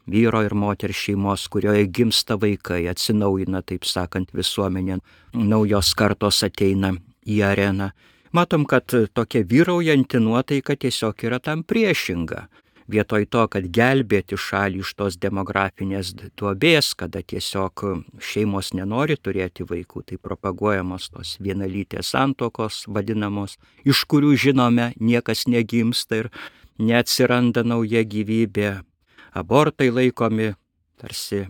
vyro ir moters šeimos, kurioje gimsta vaikai, atsinaujina, taip sakant, visuomenė, naujos kartos ateina į areną. Matom, kad tokia vyraujanti nuotaika tiesiog yra tam priešinga. Vietoj to, kad gelbėti šalį iš tos demografinės duobės, kada tiesiog šeimos nenori turėti vaikų, tai propaguojamos tos vienalytės santuokos vadinamos, iš kurių žinome niekas negimsta ir neatsiranda nauja gyvybė. Abortai laikomi tarsi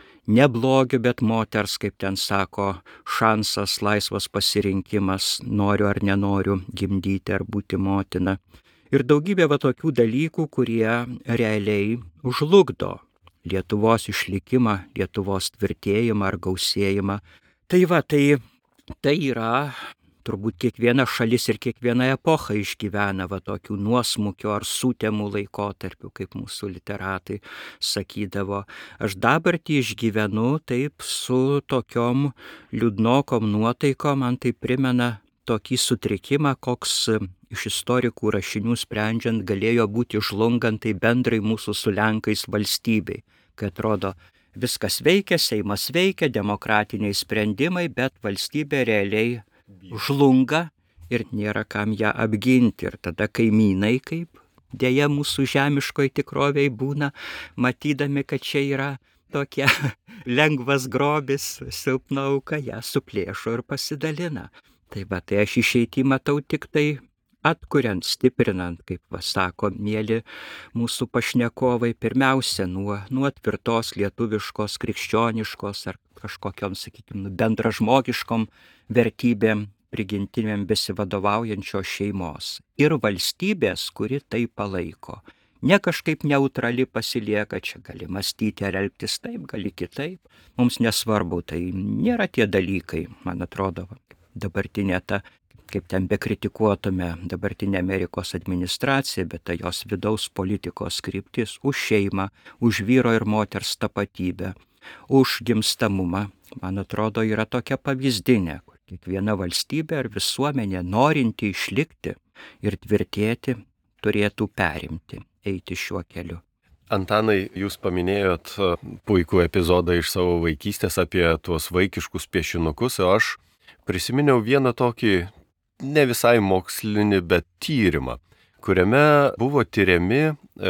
ne blogiu, bet moters, kaip ten sako, šansas, laisvas pasirinkimas, noriu ar nenoriu gimdyti ar būti motina. Ir daugybė va tokių dalykų, kurie realiai žlugdo Lietuvos išlikimą, Lietuvos tvirtėjimą ar gausėjimą. Tai va, tai, tai yra, turbūt kiekviena šalis ir kiekviena epocha išgyvena va tokių nuosmukio ar sutemų laikotarpių, kaip mūsų literatai sakydavo. Aš dabartį išgyvenu taip su tokiom liūdnokom nuotaikom, man tai primena tokį sutrikimą, koks iš istorikų rašinių sprendžiant galėjo būti žlungant tai bendrai mūsų su Lenkais valstybei, kai atrodo viskas veikia, Seimas veikia, demokratiniai sprendimai, bet valstybė realiai žlunga ir nėra kam ją apginti. Ir tada kaimynai, kaip dėja mūsų žemiškoj tikroviai būna, matydami, kad čia yra tokia lengvas grobis, silpna auka, ją suplėšo ir pasidalina. Tai va, tai aš išeitį matau tik tai atkuriant, stiprinant, kaip va sako mėly mūsų pašnekovai, pirmiausia nuo, nuo tvirtos lietuviškos, krikščioniškos ar kažkokiom, sakykime, bendražmogiškom vertybėm, prigimtinėm besivadovaujančios šeimos ir valstybės, kuri tai palaiko. Ne kažkaip neutrali pasilieka, čia gali mąstyti ar elgtis taip, gali kitaip, mums nesvarbu, tai nėra tie dalykai, man atrodo. Dabartinė ta, kaip ten bekritikuotume, dabartinė Amerikos administracija, bet ta jos vidaus politikos kryptis už šeimą, už vyro ir moters tapatybę, už gimstamumą, man atrodo, yra tokia pavyzdinė, kur kiekviena valstybė ar visuomenė norinti išlikti ir tvirtėti turėtų perimti, eiti šiuo keliu. Antanai, jūs paminėjot puikų epizodą iš savo vaikystės apie tuos vaikiškus piešinukus, o aš prisiminiau vieną tokį ne visai mokslinį, bet tyrimą, kuriame buvo tyriami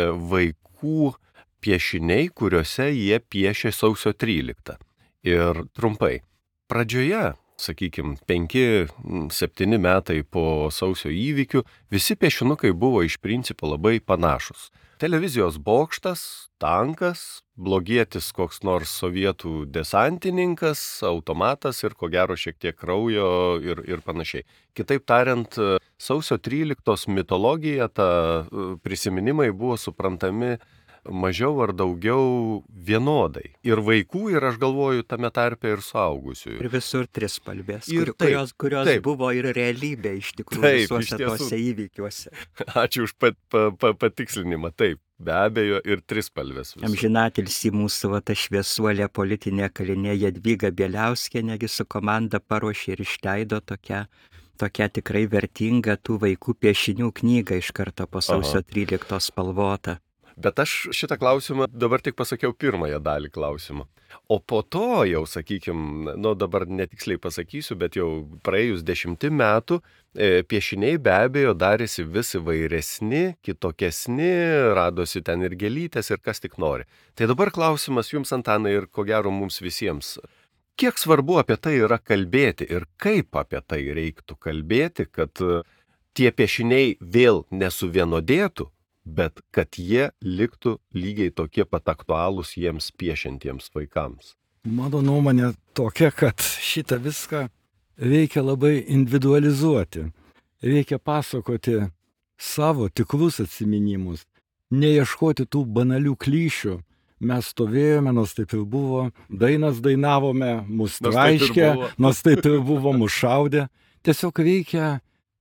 vaikų piešiniai, kuriuose jie piešė sausio tryliktą. Ir trumpai, pradžioje, sakykime, penki septyni metai po sausio įvykių, visi piešinukai buvo iš principo labai panašus. Televizijos bokštas, tankas, blogietis koks nors sovietų desantininkas, automatas ir ko gero šiek tiek kraujo ir, ir panašiai. Kitaip tariant, sausio tryliktos mitologija, ta prisiminimai buvo suprantami mažiau ar daugiau vienodai. Ir vaikų, ir aš galvoju tame tarpe ir suaugusiųjų. Ir visur trispalvės, Ir kur, taip, kurios, kurios taip. buvo ir realybė iš tikrųjų Taip, iš visuose tiesų. tose įvykiuose. Ačiū už pat, pa, pa, patikslinimą. Taip, be abejo, ir trispalvės visur. Amžinatilsį mūsų va, ta šviesuolė politinė kalinė Jadvyga Bieliauskienė su komanda paruošė ir išleido tokią, tokią tikrai vertingą tų vaikų piešinių knygą iš karto po sausio tryliktos spalvotą. Bet aš šitą klausimą dabar tik pasakiau pirmąją dalį klausimą. O po to jau, sakykime, nu dabar netiksliai pasakysiu, bet jau praėjus dešimti metų e, piešiniai be abejo darėsi vis įvairesni, kitokesni, radosi ten ir gėlytės ir kas tik nori. Tai dabar klausimas jums, Antanai, ir ko gero mums visiems. Kiek svarbu apie tai yra kalbėti ir kaip apie tai reiktų kalbėti, kad tie piešiniai vėl nesuvienodėtų, bet kad jie liktų lygiai tokie pat aktualūs jiems piešiantiems vaikams? Mano nuomonė tokia, kad šitą viską reikia labai individualizuoti. Reikia pasakoti savo tikrus atsiminimus, neieškoti tų banalių klišių. Mes stovėjome, nors taip ir buvo, dainas dainavome, mus Nors taip ir traiškė, buvo. nors taip ir buvo, mus šaudė. Tiesiog reikia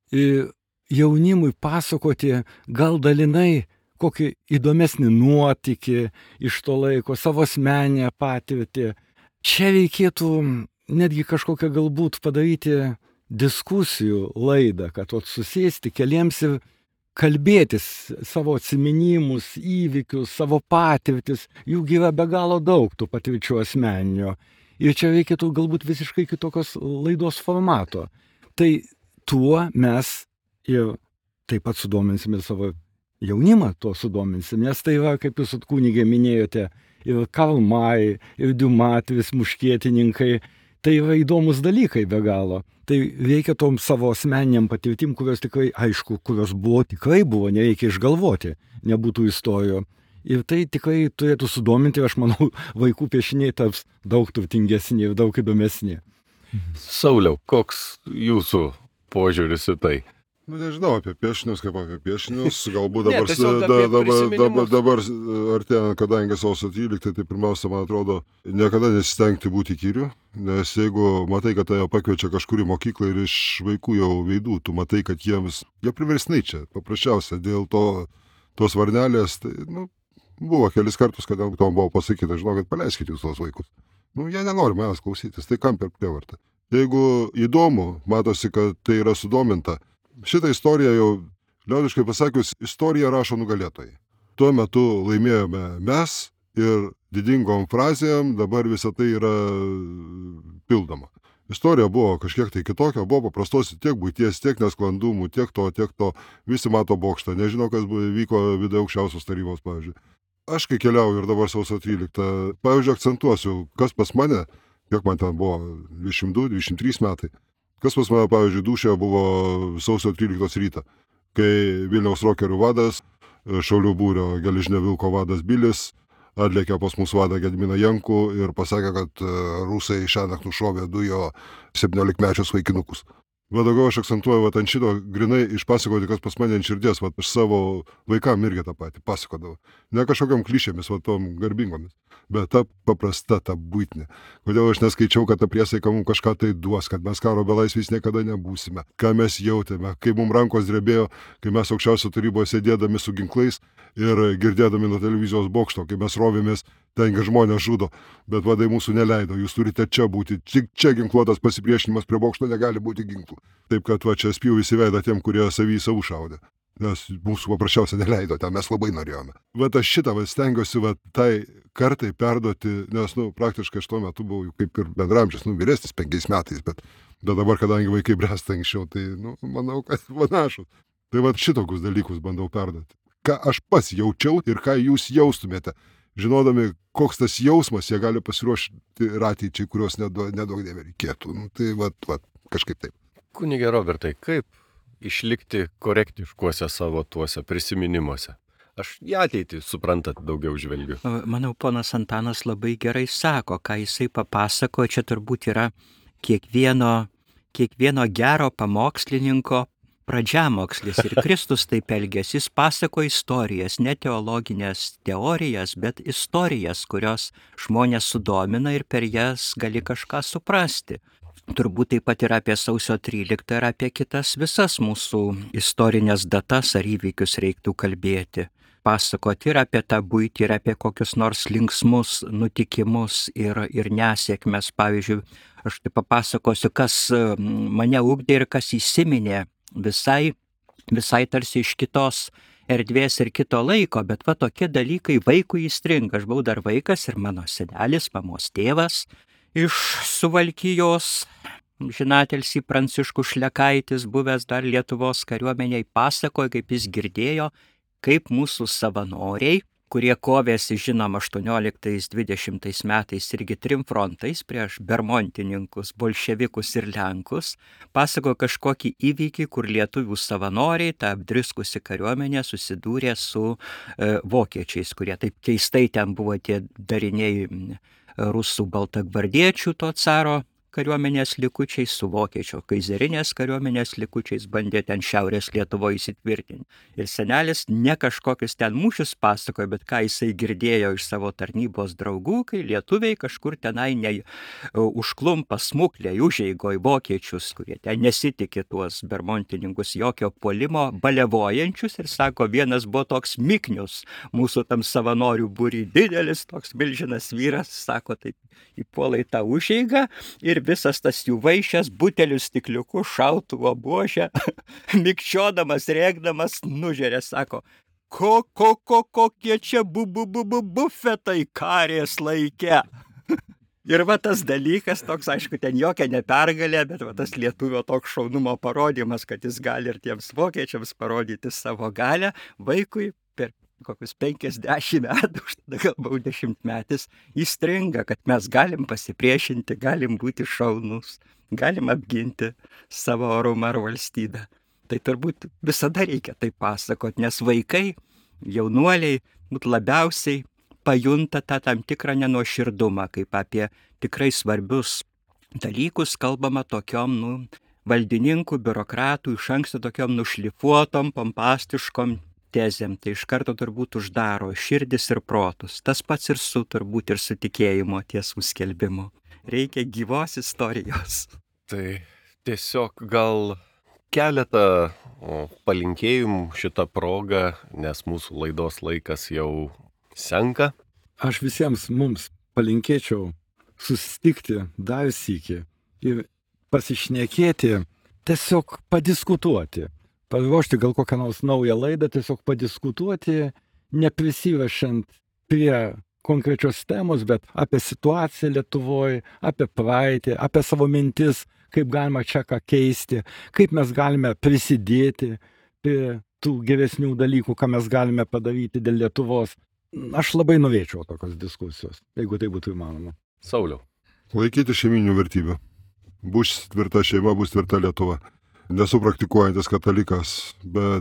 i, jaunimui pasakoti gal dalinai kokį įdomesnį nuotykį iš to laiko, savo asmeninę patirtį. Čia reikėtų netgi kažkokią galbūt padaryti diskusijų laidą, kad ot susėsti keliems ir kalbėtis savo atsiminimus, įvykius, savo patirtis, jų yra be galo daug tų patirčių asmeninio. Ir čia reikėtų galbūt visiškai kitokios laidos formato. Tai tuo mes ir taip pat sudominsim ir savo jaunimą, tuo sudominsim, nes tai yra, kaip jūs kunigė minėjote, ir Karl May, ir Diuma, trys muškietininkai, tai yra įdomus dalykai be galo. Tai reikia tom savo asmeniniam patirtim, kurios tikrai, aišku, kurios buvo, tikrai buvo, nereikia išgalvoti, nebūtų istorijų. Ir tai tikrai turėtų sudominti, aš manau, vaikų piešiniai taps daug turtingesni ir daug įdomesni. Sauliau, koks jūsų požiūris į tai? Nu, nežinau apie piešinius, kaip apie piešinius, galbūt Ne, dabar, tiesiog da, apie dabar, dabar, prisiminimus. dabar artėjant, kadangi sausio trylikta, tai pirmiausia, man atrodo, niekada nesistengti būti įkyriu, nes jeigu matai, kad tave pakviečia kažkur į mokyklą ir iš vaikų jau veidų, tu matai, kad jiems, jie priversnai čia, paprasčiausia, dėl to, tos varnelės, tai, nu, buvo kelis kartus, kad tom buvo pasakyta, žinau, kad paleiskite jūs tos vaikus. Nu, jie nenori manęs klausytis, tai kam per prievartą. Jeigu įdomu, matosi, kad tai yra sudominta, šitą istoriją jau, liaudiškai pasakius, istoriją rašo nugalėtojai. Tuo metu laimėjome mes ir didingom frazėm dabar visą tai yra pildoma. Istorija buvo kažkiek tai kitokia, buvo paprastos tiek būties, tiek nesklandumų, tiek to, tiek to. Visi mato bokštą, nežinau, kas vyko viduje aukščiausios tarybos, pavyzdžiui. Aš kai keliauju ir dabar sausio tryliktą, pavyzdžiui, akcentuosiu, kas pas mane, kiek man ten buvo, dvidešimt du dvidešimt trys metai. Kas pas mane, pavyzdžiui, dūšė buvo sausio tryliktos rytą, kai Vilniaus rokerių vadas, Šaulių būrio geležinio vilko vadas Bilis, atlėkė pas mūsų vadą Gediminą Jankų ir pasakė, kad rusai šiąnakt nušovė du jo septyniolikmečius vaikinukus. Bet daugiau aš akcentuoju vat, ant šito grinai išpasakoti, kas pas mane ant širdies, vat, aš savo vaikam irgi tą patį pasakodavau. Ne kažkokiam klišėmis, vat, tom garbingomis, bet ta paprasta, ta buitinė. Kodėl aš neskaičiau, kad ta priesaika mums kažką tai duos, kad mes karo belaisviais niekada nebūsime, ką mes jautėme, kai mums rankos drebėjo, kai mes aukščiausio taryboje sėdėdami su ginklais ir girdėdami nuo televizijos bokšto, kai mes rovėmės, tengi žmonės žudo, bet vadai mūsų neleido, jūs turite čia būti, tik čia ginkluotas pasipriešinimas prie bokšto negali būti ginklų. Taip kad va čia spjūvis į veidą tiem, kurie savį į savų šaudė, nes mūsų paprasčiausiai neleido, ten mes labai norėjome. Vat aš šitą va, stengiuosi va, tai kartai perduoti, nes nu, praktiškai aš tuo metu buvau kaip ir bendramžis, nu, vyresnis penkiais metais, bet, bet dabar, kadangi vaikai bręsta anksčiau, tai nu, manau, kad panašus. Tai va šitokius dalykus bandau perduoti. Ką aš pats jaučiau ir ką jūs jaustumėte, žinodami, koks tas jausmas, jie gali pasiruošti ir ateičiai, kurios nedaug dėmė reikėtų. Nu, tai va, va, kažkaip taip. Kunige Robertai, kaip išlikti korektiškuose savo tuose prisiminimuose? Aš į ateitį, suprantat, daugiau žvelgiu. Manau, ponas Antanas labai gerai sako, ką jisai papasako, čia turbūt yra kiekvieno, kiekvieno gero pamokslininko pradžiamokslis ir Kristus taip elgėsi, jis pasako istorijas, ne teologinės teorijas, bet istorijas, kurios žmonės sudomina ir per jas gali kažką suprasti. Turbūt taip pat ir apie sausio tryliktą ir apie kitas visas mūsų istorinės datas ar įvykius reiktų kalbėti. Pasakoti ir apie tą buitį, ir apie kokius nors linksmus nutikimus ir, ir nesėkmes. Pavyzdžiui, aš tai papasakosiu, kas mane ugdė ir kas įsiminė visai, visai tarsi iš kitos erdvės ir kito laiko, bet va tokie dalykai vaikui įstringa. Aš buvau dar vaikas ir mano senelis, mamos tėvas iš Suvalkijos, žinatelsi Pranciškus Šlekaitis, buvęs dar Lietuvos kariuomeniai, pasakojo, kaip jis girdėjo, kaip mūsų savanoriai, kurie kovėsi, žinom, aštuonioliktais dvidešimtais metais irgi trim frontais prieš bermontininkus, bolševikus ir lenkus, pasako kažkokį įvykį, kur lietuvių savanoriai, ta apdriskusi kariuomenė, susidūrė su e, vokiečiais, kurie taip keistai ten buvo tie dariniai rusų baltagvardiečių to caro kariuomenės likučiais, su vokiečio kaizerinės kariuomenės likučiais bandė ten šiaurės Lietuvoje įsitvirtinti. Ir senelis ne kažkokius ten mūšius pasakojo, bet ką jisai girdėjo iš savo tarnybos draugų, kai lietuviai kažkur tenai ne, užklumpa smuklei, užeigoj vokiečius, kurie ten nesitikė tuos bermontininkus jokio puolimo, balevojančius, ir sako, vienas buvo toks Miknius, mūsų tam savanorių būry, didelis toks milžinas vyras, sako, taip įpuolai tą užeigą ir ir visas tas jų vaišęs, butelių stikliukų, šautuvo buožę, mikčiodamas, rėkdamas, nužerė, sako, ko, ko, ko, kokie čia bu, bu, bu, bu, bufetai karės laike. Ir va tas dalykas toks, aišku, ten jokia nepergalė, bet va tas lietuvio toks šaunumo parodymas, kad jis gali ir tiems vokiečiams parodyti savo galę, vaikui per kokius penkiasdešimt metų, už tada gal buvau dešimtmetis, įstringa, kad mes galim pasipriešinti, galim būti šaunus, galim apginti savo orumą ar valstybę. Tai turbūt visada reikia tai pasakot, nes vaikai, jaunuoliai, būt labiausiai pajunta tą tam tikrą nenuoširdumą, kaip apie tikrai svarbius dalykus kalbama tokiom, nu, valdininkų, biurokratų, iš anksto tokiom nušlifuotom, pompastiškom tezėm. Tai iš karto turbūt uždaro širdis ir protus. Tas pats ir su, turbūt ir su tikėjimo tiesų skelbimu. Reikia gyvos istorijos. Tai tiesiog gal keletą o, palinkėjimų šitą progą, nes mūsų laidos laikas jau senka. Aš visiems mums palinkėčiau susitikti dar sykį ir pasišnekėti, tiesiog padiskutuoti. Paruošti gal kokią nors naują laidą, tiesiog padiskutuoti, neprisirašant prie konkrečios temos, bet apie situaciją Lietuvoje, apie praeitį, apie savo mintis, kaip galima čia ką keisti, kaip mes galime prisidėti prie tų geresnių dalykų, ką mes galime padaryti dėl Lietuvos. Aš labai norėčiau tokios diskusijos, jeigu tai būtų įmanoma. Sauliau. Laikyti šeiminių vertybių. Bus tvirta šeima, bus tvirta Lietuva. Nesu praktikuojantis katalikas, bet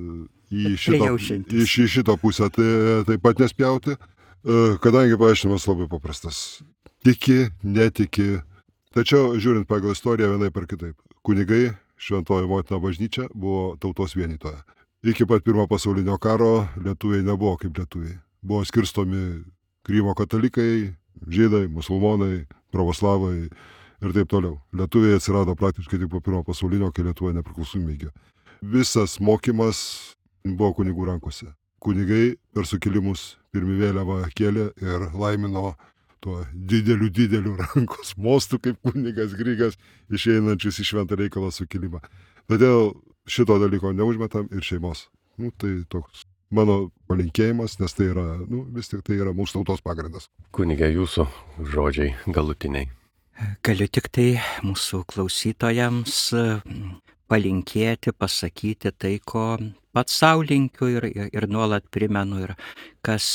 į šitą, į šį, šitą pusę tai taip pat nespjauti, kadangi paaiškinimas labai paprastas. Tiki, netiki. Tačiau, žiūrint pagal istoriją vienaip ar kitaip, kunigai, Šventoji Motina bažnyčia buvo tautos vienytoja. Iki pat pirmo pasaulinio karo lietuviai nebuvo kaip lietuviai. Buvo skirstomi Krymo katalikai, žydai, musulmonai, pravoslavai ir taip toliau. Lietuviai atsirado praktiškai tik po pirmo pasaulinio, kai Lietuva nepriklausomybė įgijo. Visas mokymas buvo kunigų rankose. Kunigai per sukilimus pirmi vėliavą kėlė ir laimino tuo dideliu, dideliu rankos mostu, kaip kunigas Grigas, išeinančius į šventą reikalą sukilimą. Todėl šito dalyko neužmetam ir šeimos. Nu, tai toks mano palinkėjimas, nes tai yra, nu, vis tik tai yra mūsų tautos pagrindas. Kunige, jūsų žodžiai galutiniai. Galiu tik tai mūsų klausytojams palinkėti, pasakyti tai, ko pats sau linkiu ir, ir, ir nuolat primenu, ir kas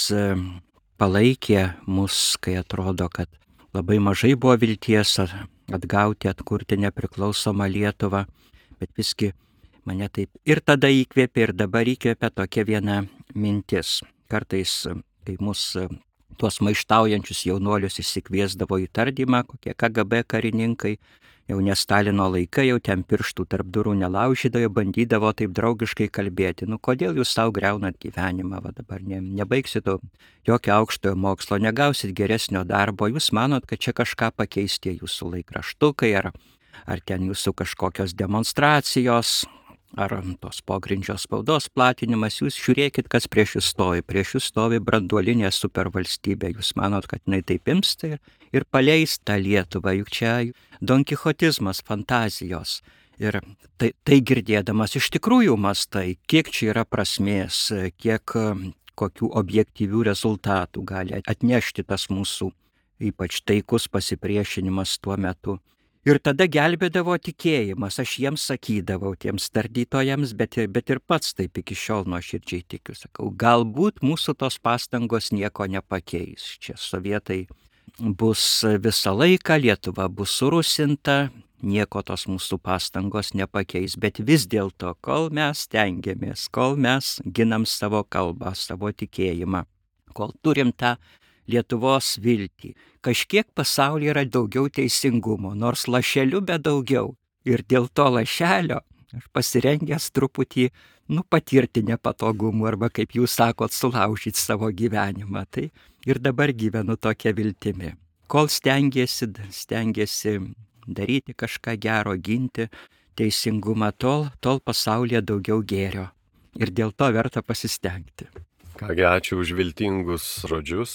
palaikė mus, kai atrodo, kad labai mažai buvo vilties atgauti, atkurti nepriklausomą Lietuvą, bet visgi mane taip ir tada įkvėpė, ir dabar įkvėpė tokia viena mintis. Kartais, kai mus tuos maištaujančius jaunuolius išsikviesdavo į tardymą, kokie K G B karininkai, jau ne Stalino laikai, jau ten pirštų tarp durų nelaužydavo, bandydavo taip draugiškai kalbėti. Nu, kodėl jūs savo greunat gyvenimą, va dabar ne, nebaigsit jokio aukštojo mokslo, negausit geresnio darbo, jūs manot, kad čia kažką pakeistie jūsų laikraštukai, ar, ar ten jūsų kažkokios demonstracijos, ar tos pogrindžio spaudos platinimas, jūs žiūrėkit, kas prieš jūs stovi. Prieš jūs stovi branduolinė supervalstybė. Jūs manot, kad jinai taip ims tai ir, ir paleis tą Lietuvą. Juk čia donkichotizmas, fantazijos. Ir tai, tai girdėdamas iš tikrųjų mastai, kiek čia yra prasmės, kiek kokių objektyvių rezultatų gali atnešti tas mūsų ypač taikus pasipriešinimas tuo metu. Ir tada gelbėdavo tikėjimas, aš jiems sakydavau, tiems tardytojams, bet, bet ir pats taip iki šiol nuoširdžiai tikiu. Sakau, galbūt mūsų tos pastangos nieko nepakeis. Čia sovietai bus visą laiką, Lietuva bus surusinta, nieko tos mūsų pastangos nepakeis. Bet vis dėlto, kol mes stengiamės, kol mes ginam savo kalbą, savo tikėjimą, kol turim tą Lietuvos viltį. Kažkiek pasaulyje yra daugiau teisingumo, nors lašeliu, bet daugiau. Ir dėl to lašelio aš pasirengęs truputį, nu, patirti nepatogumų arba, kaip jūs sakot, sulaužyti savo gyvenimą. Tai ir dabar gyvenu tokia viltimi. Kol stengiasi, stengiasi daryti kažką gero, ginti teisingumą, tol, tol pasaulyje daugiau gėrio. Ir dėl to verta pasistengti. Kągi, ačiū už viltingus žodžius.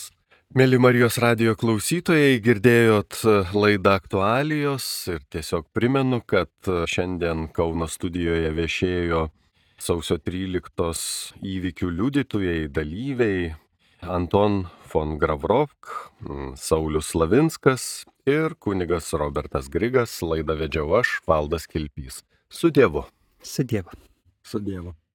Mėly Marijos radijo klausytojai, girdėjot laidą aktualijos ir tiesiog primenu, kad šiandien Kauno studijoje viešėjo sausio tryliktos įvykių liudytojai, dalyviai Anton von Gravrovk, Saulius Slavinskas ir kunigas Robertas Grigas. Laidą vedžiau aš, Valdas Kilpys. Su Dievu. Su Dievu. Su Dievu.